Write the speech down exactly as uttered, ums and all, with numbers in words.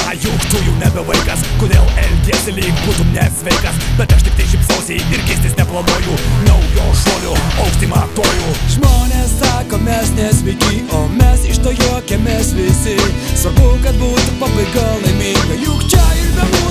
Na juk tu jau nebe vaikas, kodėl elgiesi lyg būtum nesveikas. Bet aš tik tai šipsausi ir keistis neplanuoju, naujo šuolio aukštį matuoju. Žmonės sako mes nesveiki, o mes iš to juokiamės visi. Svarbu, kad būtų pabaiga laiminga, juk čia ir be mūsų